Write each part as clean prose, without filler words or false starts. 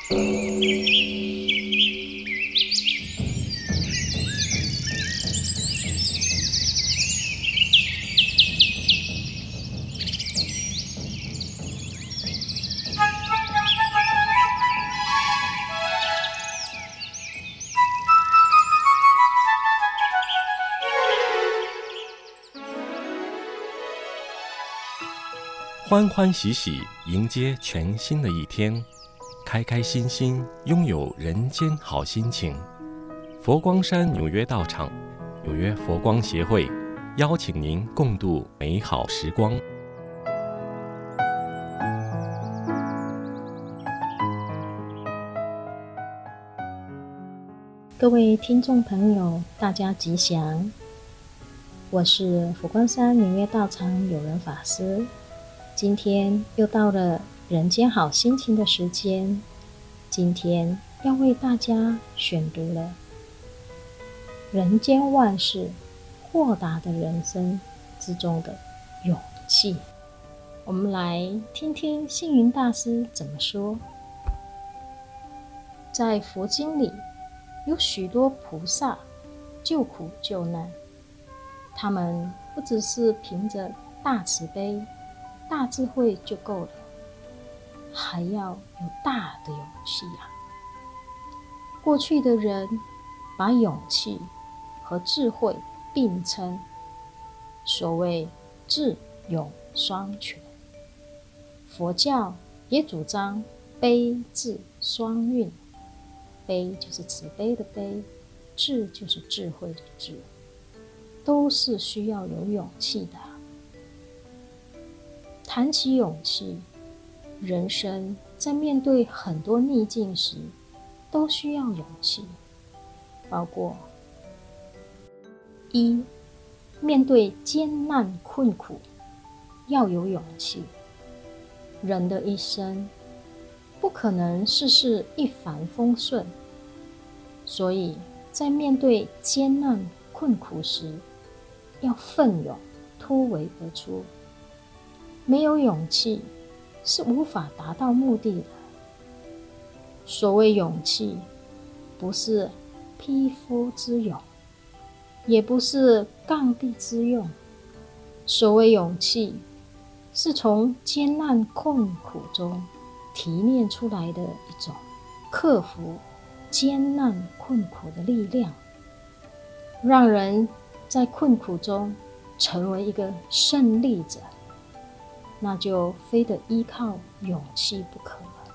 欢欢喜喜迎接全新的一天，开开心心拥有人间好心情。佛光山纽约道场纽约佛光协会邀请您共度美好时光。 各位听众朋友，大家吉祥！我是佛光山纽约道场有人法师。今天又到了人间好心情的时间，今天要为大家选读了人间万事豁达的人生之中的勇气。我们来听听星云大师怎么说。在佛经里有许多菩萨救苦救难，他们不只是凭着大慈悲大智慧就够了，还要有大的勇气啊！过去的人把勇气和智慧并称，所谓智勇双全。佛教也主张悲智双运，悲就是慈悲的悲，智就是智慧的智，都是需要有勇气的。谈起勇气，人生在面对很多逆境时都需要勇气，包括一，面对艰难困苦要有勇气。人的一生不可能事事一帆风顺，所以在面对艰难困苦时要奋勇突围而出。没有勇气是无法达到目的的。所谓勇气，不是匹夫之勇，也不是杠棣之用。所谓勇气，是从艰难困苦中提炼出来的一种克服艰难困苦的力量，让人在困苦中成为一个胜利者，那就非得依靠勇气不可了。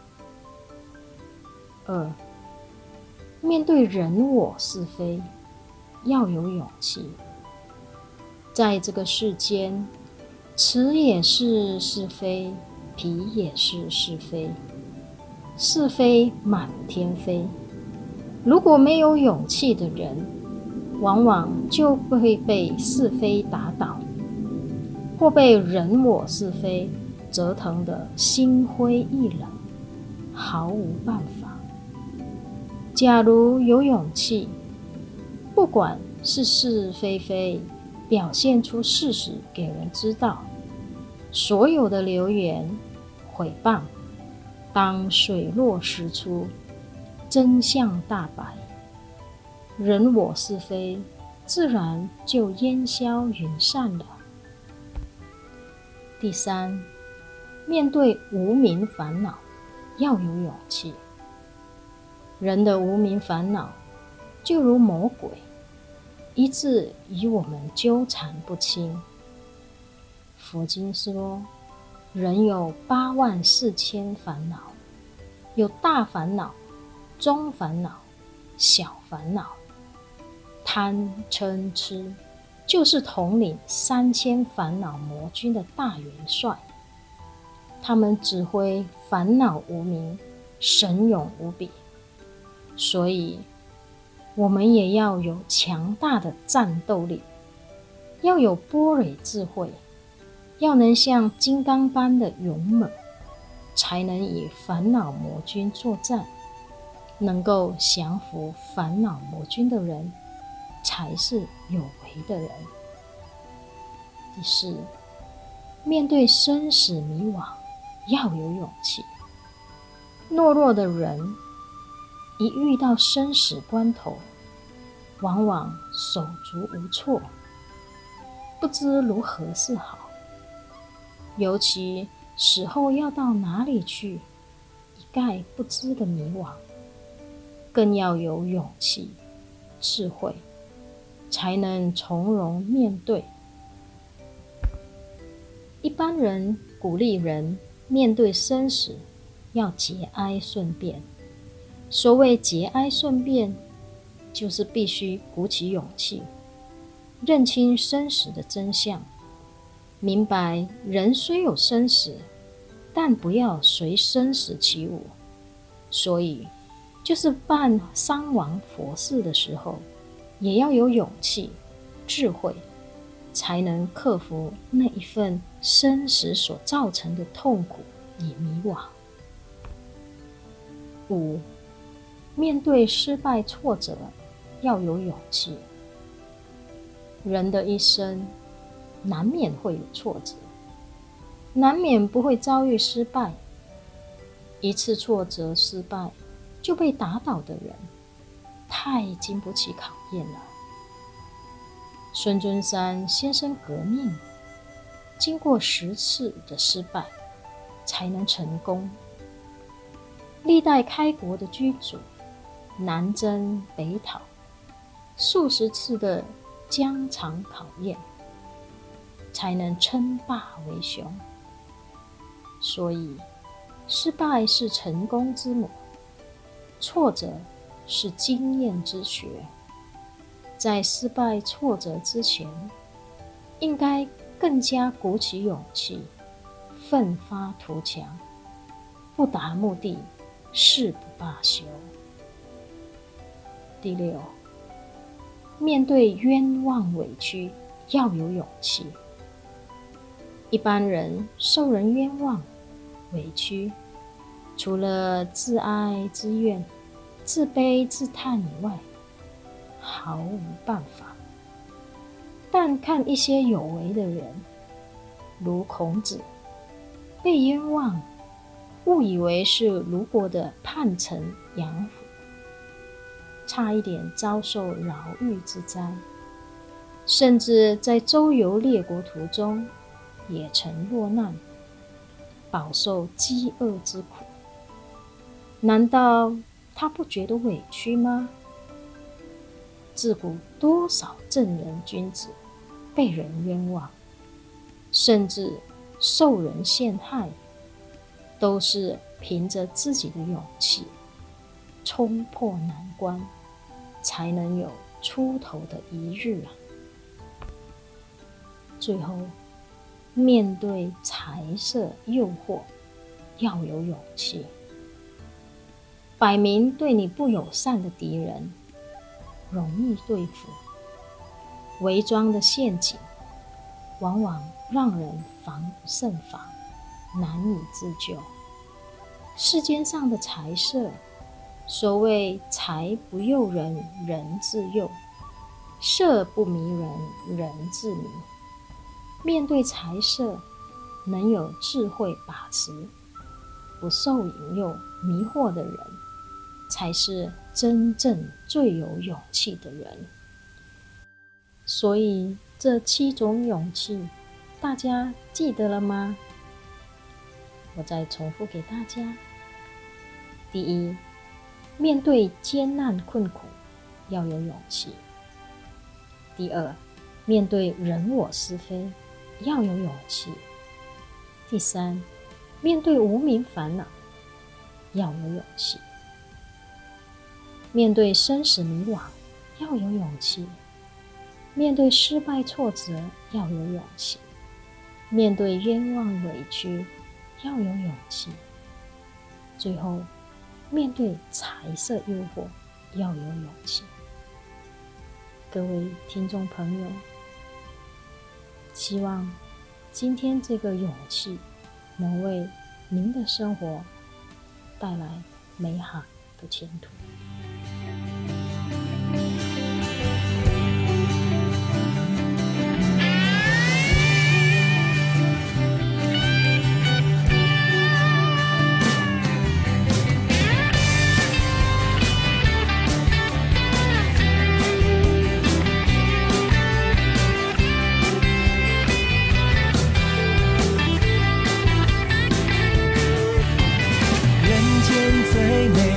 二，面对人我是非要有勇气。在这个世间，此也是是非，彼也是是非，是非满天飞。如果没有勇气的人，往往就会被是非打倒，或被人我是非折腾得心灰意冷，毫无办法。假如有勇气，不管是是非非，表现出事实给人知道，所有的流言毁谤当水落石出，真相大白，人我是非自然就烟消云散了。第三，面对无明烦恼要有勇气。人的无明烦恼就如魔鬼，一直与我们纠缠不清。佛经说，人有84000烦恼，有大烦恼、中烦恼、小烦恼。贪嗔痴就是统领3000烦恼魔军的大元帅，他们指挥烦恼无明，神勇无比。所以我们也要有强大的战斗力，要有般若智慧，要能像金刚般的勇猛，才能与烦恼魔军作战。能够降服烦恼魔军的人，才是有为的人。第四，面对生死迷惘要有勇气。懦弱的人一遇到生死关头，往往手足无措，不知如何是好。尤其死后要到哪里去，一概不知的迷惘，更要有勇气、智慧，才能从容面对。一般人鼓励人面对生死要节哀顺变。所谓节哀顺变，就是必须鼓起勇气，认清生死的真相，明白人虽有生死，但不要随生死起舞。所以就是办丧亡佛事的时候，也要有勇气、智慧，才能克服那一份生死所造成的痛苦与迷惘。5. 面对失败挫折，要有勇气。人的一生难免会有挫折，难免不会遭遇失败。一次挫折失败就被打倒的人，太经不起考验了。孙中山先生革命，经过10次的失败才能成功。历代开国的君主，南征北讨，数十次的疆场考验，才能称霸为雄。所以失败是成功之母，挫折是经验之学。在失败挫折之前，应该更加鼓起勇气，奋发图强，不达目的誓不罢休。第6，面对冤枉委屈要有勇气。一般人受人冤枉委屈，除了自哀自怨、自悲自叹以外，毫无办法。但看一些有为的人，如孔子，被冤枉，误以为是鲁国的叛臣杨虎，差一点遭受牢狱之灾，甚至在周游列国途中也曾落难，饱受饥饿之苦。难道他不觉得委屈吗？自古多少正人君子被人冤枉，甚至受人陷害，都是凭着自己的勇气冲破难关，才能有出头的一日啊！最后，面对财色诱惑，要有勇气。摆明对你不友善的敌人，容易对付；伪装的陷阱，往往让人防不胜防，难以自救。世间上的财色，所谓财不诱人，人自诱；色不迷人，人自迷。面对财色，能有智慧把持，不受引诱迷惑的人，才是真正最有勇气的人。所以这7种勇气，大家记得了吗？我再重复给大家。第1，面对艰难困苦要有勇气。第2，面对人我是非要有勇气。第3，面对无明烦恼要有勇气。面对生死迷惘要有勇气。面对失败挫折要有勇气。面对冤枉委屈要有勇气。最后，面对财色诱惑要有勇气。各位听众朋友，希望今天这个勇气能为您的生活带来美好的前途。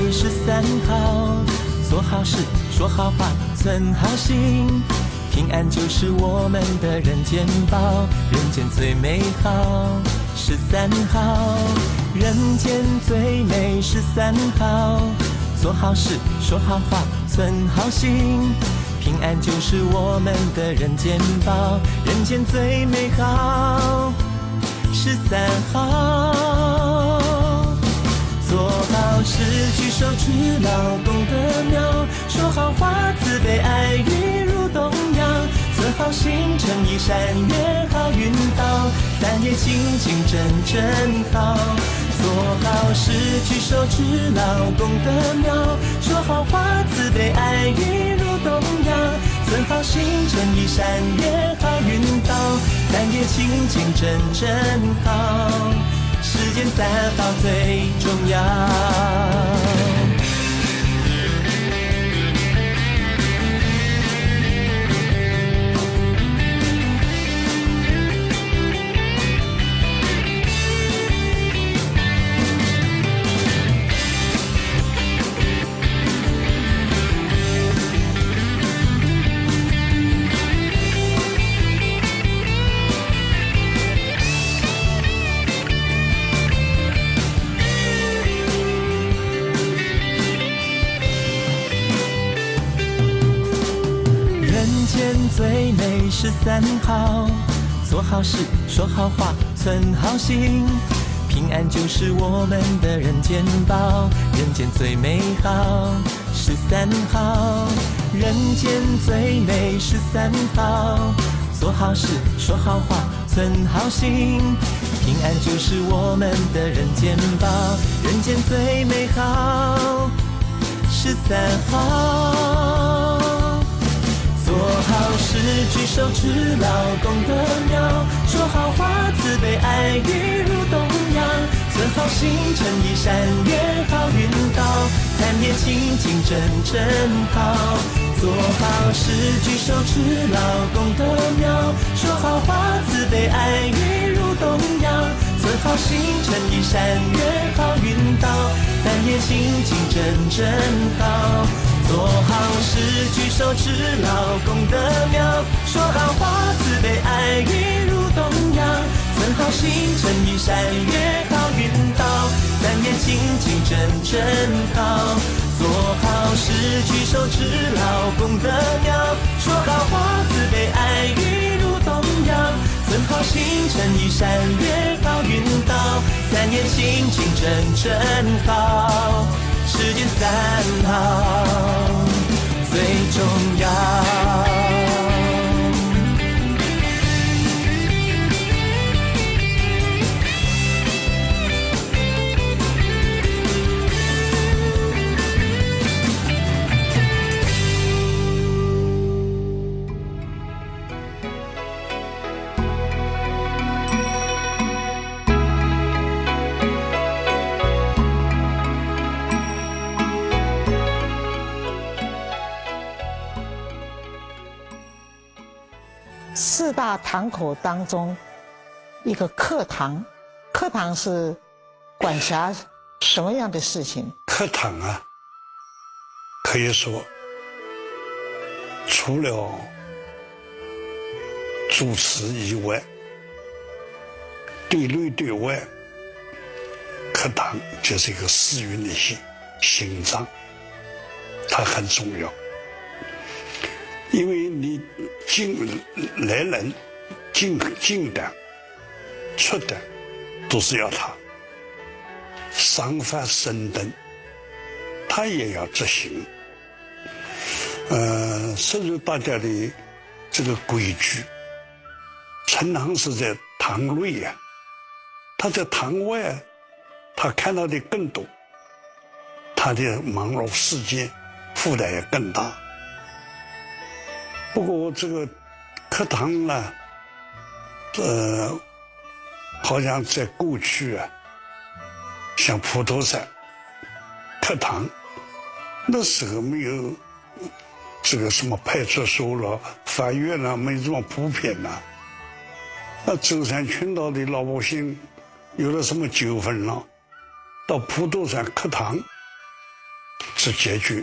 13号，做好事，说好话，存好心，平安就是我们的人间宝，人间最美好。13号，人间最美13号，做好事，说好话，存好心，平安就是我们的人间宝，人间最美好。13号，做好事，举手之劳，功德妙，说好话，慈悲爱语如东洋，存好心，诚意善愿好运到，3业清净真好。做好事，举手之劳，功德妙，说好话，慈悲爱语如东洋，存好心，诚意善愿好运到，3业清净真好。世间3好最重要。最美13号，做好事，说好话，存好心，平安就是我们的人间宝，人间最美好。13号，人间最美13号，做好事，说好话，存好心，平安就是我们的人间宝，人间最美好。13号，做好事，举手之劳，功德妙，说好话，慈悲爱语如东洋，存好心，诚意善愿好运到，3业清净真好。做好事，举手之劳，功德妙，说好话，慈悲爱语如东洋，存好心，诚意善愿好运到，3业清净真好。做好事，举手之劳，功德妙，说好话，慈悲爱语如东洋，存好心，诚意善愿好运到，3业清净真好。做好事，举手之劳，功德妙，说好话，慈悲爱语如东洋，存好心，诚意善愿好运到，3业清净真好。世间3好最重要。 4大堂口当中，一个课堂，课堂是管辖什么样的事情？ 课堂啊，可以说除了主持以外，对内对外，课堂就是一个寺院的心脏，它很重要。因为你来人进的出的都是要他，赏罚升等他也要执行，深入大家的这个规矩。陈堂是在堂内啊，他在堂外他看到的更多，他的忙碌世界负担也更大。不过这个课堂呢，好像在过去啊，像普陀山课堂，那时候没有这个什么派出所了、法院了，没这么普遍了。那舟山群岛的老百姓有了什么纠纷了，到普陀山课堂是解决。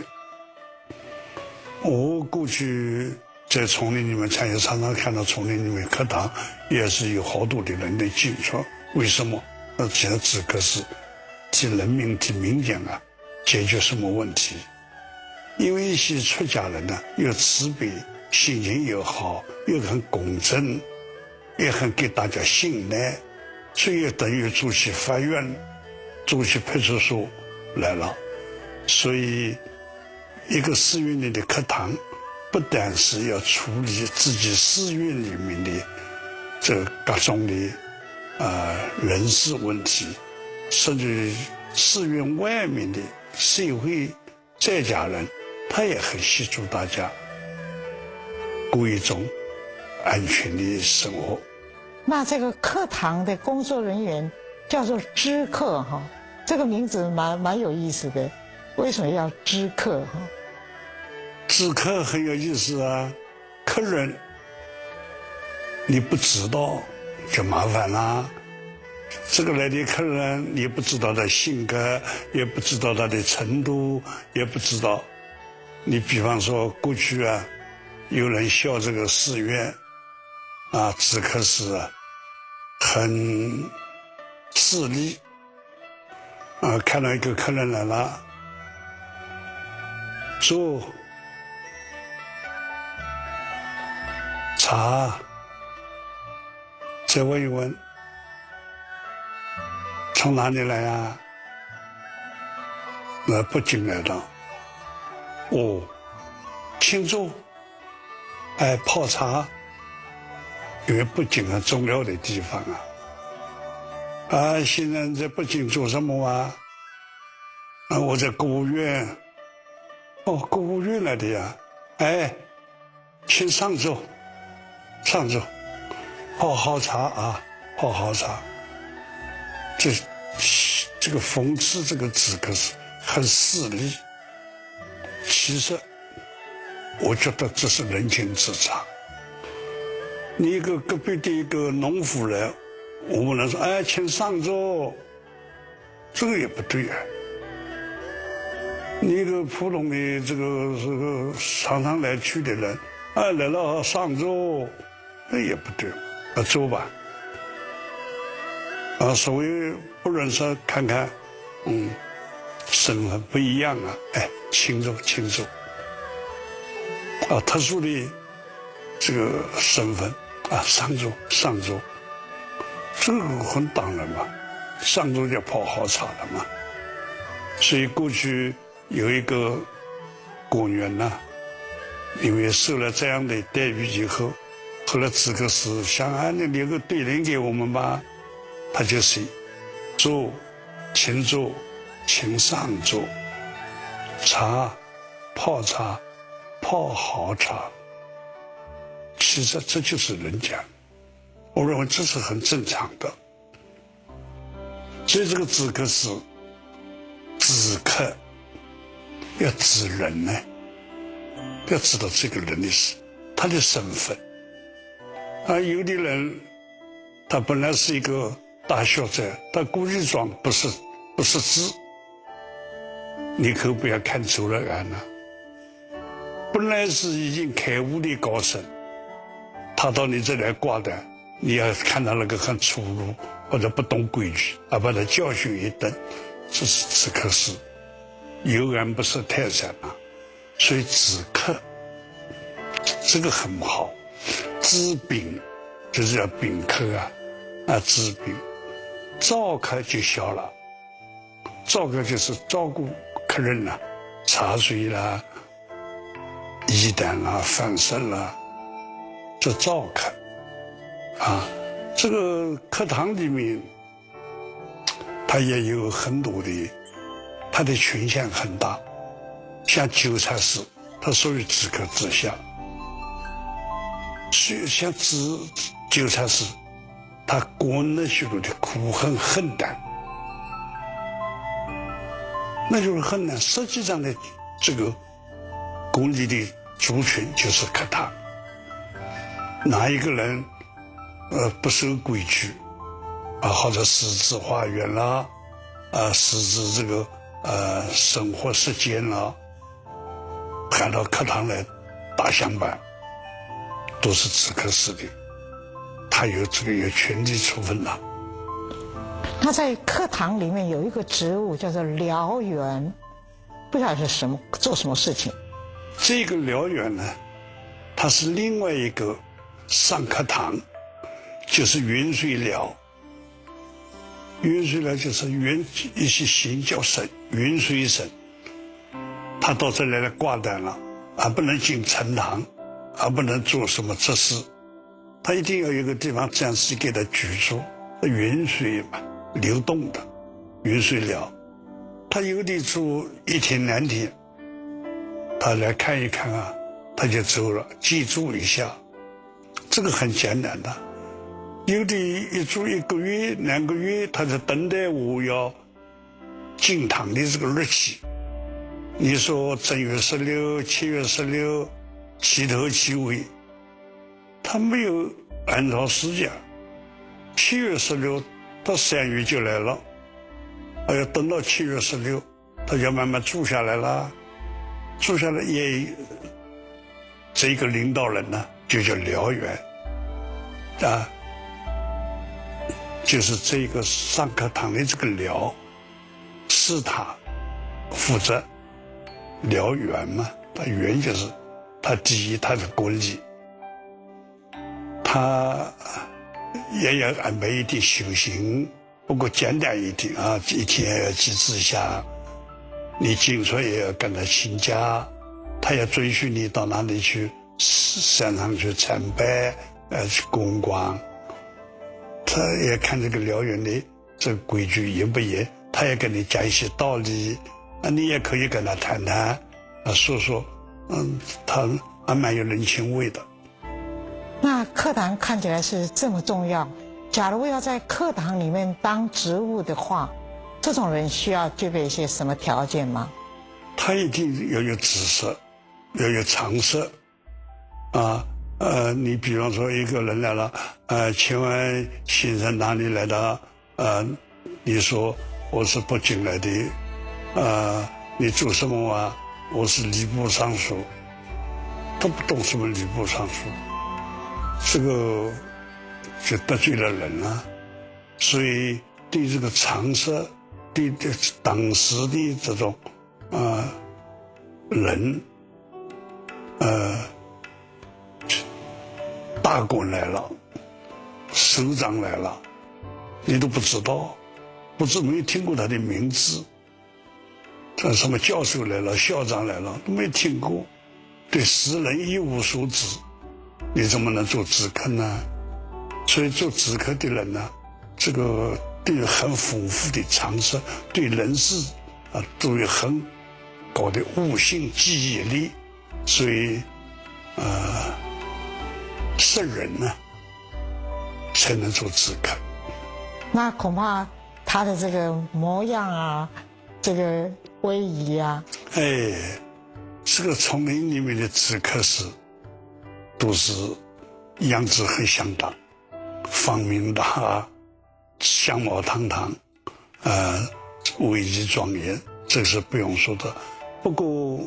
我过去在丛林里面也常常看到丛林里面课堂也是有好多的人来进出。为什么？现在止咳是替人民替民间解决什么问题？因为一些出家人又慈悲，心情又好，又很公正，也很给大家信赖，所以等于住起法院，住起派出所来了。所以一个寺院里的课堂不但是要处理自己寺院里面的这各种的人事问题，甚至寺院外面的社会在家人，他也很协助大家过一种安全的生活。 那这个课堂的工作人员叫做知客哈，这个名字蛮有意思的。为什么要知客哈？ 知客很有意思啊，客人你不知道就麻烦啦。这个来的客人你不知道他性格，也不知道他的程度，也不知道。你比方说过去有人笑这个寺院知客是很势利看到一个客人来了，坐茶，再问一问从哪里来呀？北京来的。请坐。泡茶，因为北京很重要的地方现在在北京做什么我在国务院。国务院来的呀。请上座，上座，泡好茶泡好茶。这个讽刺这个字可是很势利。其实我觉得这是人情之常。你一个隔壁的一个农夫人，我们能说请上座，这个也不对你一个普通的这个常常来去的人，来了上座，那也不对，坐吧。所谓不认识看看，身份不一样请坐，请坐。特殊的这个身份上座，上座，这个很当然嘛，上座就泡好茶了嘛。所以过去有一个官员因为受了这样的待遇以后，后来知客是想你留个对联给我们吧，他就是坐，请坐，请上座，茶，泡茶，泡好茶。其实这就是人家，我认为这是很正常的。所以这个知客是知客，要知人要知道这个人的他的身份。有的人他本来是一个大学者，他故意装不是知，你可不要看出来本来是已经开悟的高僧，他到你这来挂的，你要看到那个很粗鲁或者不懂规矩把他教训一顿，这是知客是有眼不识泰山所以知客这个很好。知宾就是要宾客知宾。照客就小了，照客就是照顾客人茶水啦、衣单啦、饭食啦，这照客这个课堂里面它也有很多的，它的群像很大，像纠察使它属于知客之下，像纠察使他关了许多的苦恨胆，那就是很难。实际上的这个管理的族群就是课堂，哪一个人不守规矩或者私自花园啦私自这个生活时间了，喊到课堂来打响板，都是止咳师的，他有权利处分了。 他在课堂里面有一个职务叫做疗员，不晓得是什么，做什么事情。 这个疗员呢，他是另外一个上课堂，就是云水疗。云水疗就是一些行教生、云水生，他到这里来挂单了，不能进禅堂，不能做什么测试，他一定要有一个地方暂时给他居住。云水嘛，流动的云水疗，他有的住1天2天，他来看一看他就走了，记住一下，这个很简单的。有的一住1个月2个月，他就等待我要进堂的这个日期。你说正月16、7月16，齐头齐尾，他没有按照时间。7月16到3月就来了，要等到7月16，他就慢慢住下来了。住下来也，这个领导人呢就叫疗员，就是这个上课堂的这个疗，是他负责疗员嘛。他员就是他第一，他是管理，他也要安排一点修行，不过简单一点一天要几次下，你进出也要跟他请假，他要准许你到哪里去山上去参拜，去公馆。他也看这个疗员的这个规矩严不严，他也跟你讲一些道理，你也可以跟他谈谈，说说，他还蛮有人情味的。 那课堂看起来是这么重要，假如要在课堂里面当职务的话，这种人需要具备一些什么条件吗？ 他一定要有知识，要有常识，你比方说一个人来了，请问先生哪里来的？你说我是北京来的，你做什么啊？我是礼部尚书，他不懂什么礼部尚书，这个就得罪了人了。所以对这个常识，对当时的这种人，大官来了，首长来了，你都不知道，没有听过他的名字。这什么教授来了，校长来了，都没听过，对世人一无所知，你怎么能做止咳呢？所以做止咳的人呢，这个都有很丰富的常识，对人事都有很高的悟性记忆力，所以圣人呢才能做止咳。 那恐怕他的这个模样这个威仪这个丛林里面的止咳师都是样子很相当，方明大，相貌堂堂，威仪庄严，这是不用说的。不过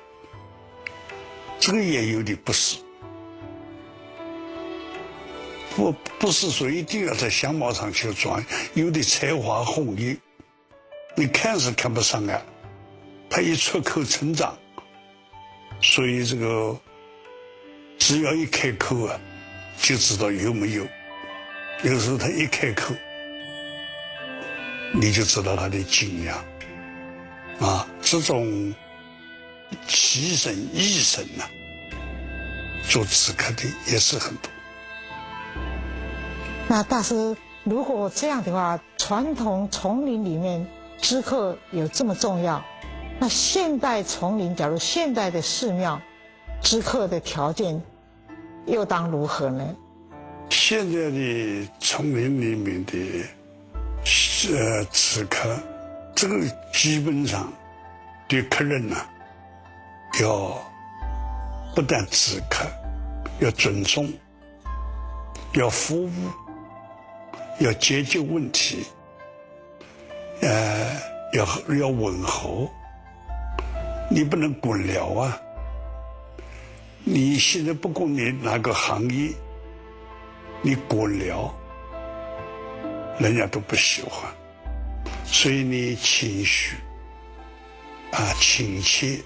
这个也有的不是，不是说一定要在相貌上去装，有的才华横溢，你看是看不上眼，他一出口成章，所以这个只要一开口就知道有没有。有时候他一开口，你就知道他的精量这种奇神异神做止咳的也是很多。 那大师，如果这样的话，传统丛林里面止咳有这么重要，那现代丛林，假如现代的寺庙止咳的条件又当如何呢？ 现在的丛林里面的止咳，这个基本上对客人要不但止咳，要尊重，要服务，要解决问题， 要吻合，你不能官僚啊！你现在不管你哪个行业，你官僚，人家都不喜欢。所以你谦虚亲切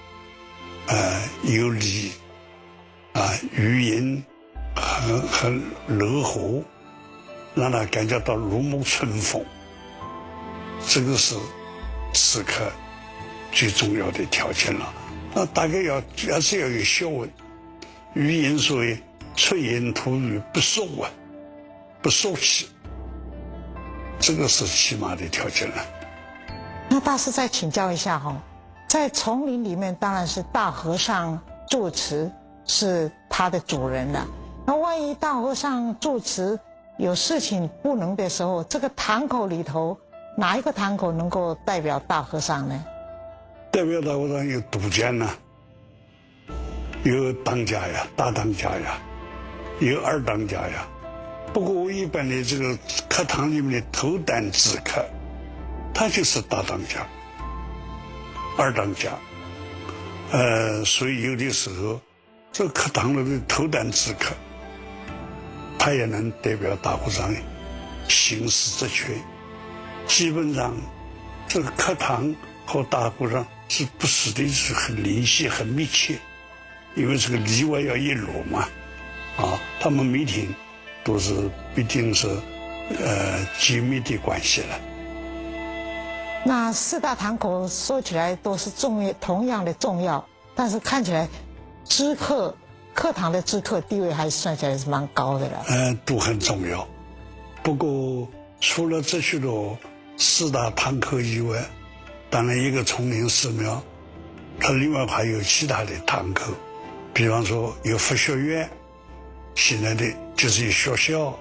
有礼语言很柔和，让他感觉到如沐春风。这个是此刻最重要的条件了。那大概要是要有学问，语言所谓出言吐语不受不受气，这个是起码的条件了。 那大师再请教一下在丛林里面，当然是大和尚住持是他的主人了。那万一大和尚住持有事情不能的时候，这个堂口里头哪一个堂口能够代表大和尚呢？ 代表大和尚有督监呐，有当家呀，大当家呀，有二当家呀。不过一般的这个课堂里面的头担知客，他就是大当家、二当家。所以有的时候这课堂里的头担知客，他也能代表大和尚行使职权。基本上这个课堂和大和尚是不是的是很联系很密切，因为这个里外要一路嘛，他们每天都是必定是紧密的关系了。 那四大堂口说起来都是同样的重要，但是看起来课堂的知客地位还算起来是蛮高的了。 都很重要。不过除了这许多四大堂口以外，当然一个丛林寺庙，它另外还有其他的堂口，比方说有佛学院，现在的就是有学校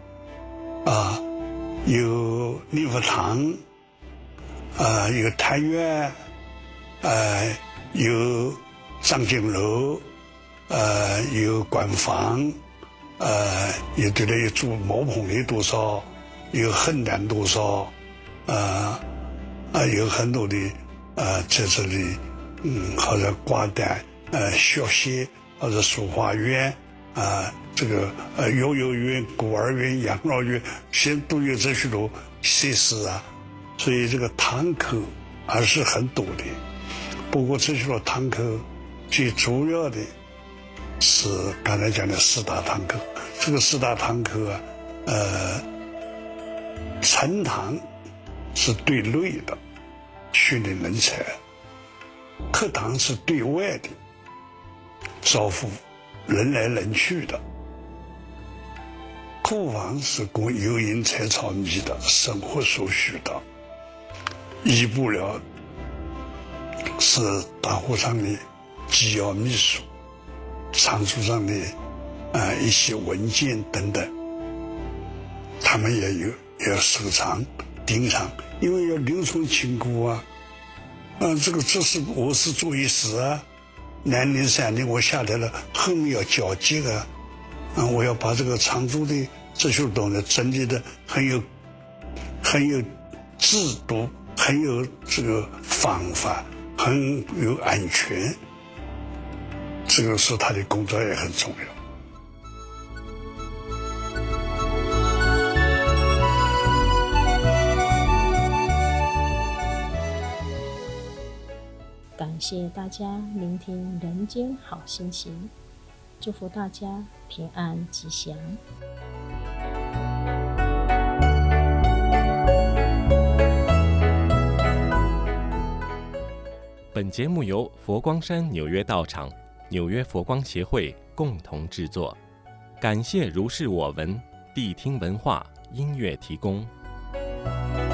有念佛堂有坛院有藏经楼有馆房有的人有住茅棚里多少，有横担多少有很多的在这里或者挂担学习或者书画院这个幼儿园、孤儿园、养老院，现在都有这许多设施所以这个堂口还是很多的。不过这许多堂口最主要的是刚才讲的四大堂口。这个四大堂口禅堂是对内的训练人才，课堂是对外的招呼人来人去的，库房是供有银财草米的生活所需的，医部了是大和尚的机要秘书，藏书上的一些文件等等，他们也要收藏盯上，因为要流传千古这是我是做一时南宁3年我下来了，后面要交接我要把这个藏书的这些东西整理的很有制度，很有这个方法，很有安全，这个是他的工作也很重要。 感谢大家聆听人间好心情，祝福大家平安吉祥。 本节目由佛光山纽约道场、纽约佛光协会共同制作，感谢如是我闻谛听文化音乐提供。